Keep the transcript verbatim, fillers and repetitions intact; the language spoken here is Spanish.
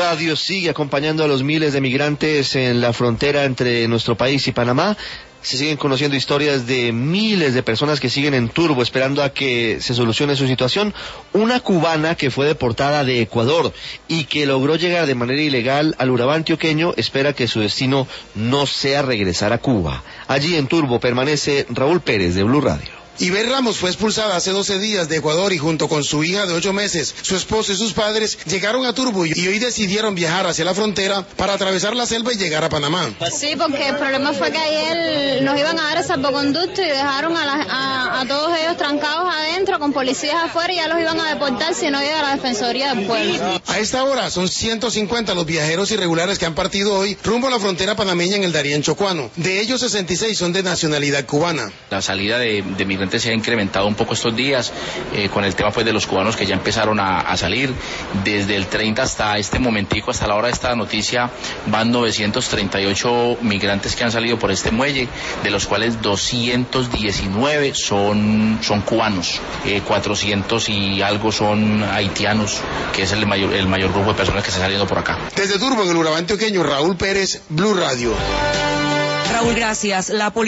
Radio sigue acompañando a los miles de migrantes en la frontera entre nuestro país y Panamá. Se siguen conociendo historias de miles de personas que siguen en Turbo esperando a que se solucione su situación. Una cubana que fue deportada de Ecuador y que logró llegar de manera ilegal al Urabá antioqueño espera que su destino no sea regresar a Cuba. Allí en Turbo permanece Raúl Pérez de Blue Radio. Iber Ramos fue expulsada hace doce días de Ecuador y junto con su hija de ocho meses, su esposo y sus padres llegaron a Turbo y hoy decidieron viajar hacia la frontera para atravesar la selva y llegar a Panamá. Sí, porque el problema fue que ayer nos iban a dar el salvoconducto y dejaron a, la, a, a todos ellos trancados adentro con policías afuera y ya los iban a deportar si no llega la Defensoría del Pueblo. A esta hora son ciento cincuenta los viajeros irregulares que han partido hoy rumbo a la frontera panameña en el Darién Chocuano. De ellos sesenta y seis son de nacionalidad cubana. La salida de, de migrantes se ha incrementado un poco estos días eh, con el tema pues de los cubanos que ya empezaron a, a salir. Desde el treinta hasta este momentico, hasta la hora de esta noticia, van novecientos treinta y ocho migrantes que han salido por este muelle, de los cuales doscientos diecinueve son, son cubanos, eh, cuatrocientos y algo son haitianos, que es el mayor, el mayor grupo de personas que está saliendo por acá. Desde Turbo, en el Urabá antioqueño, Raúl Pérez, Blue Radio. Raúl, gracias. La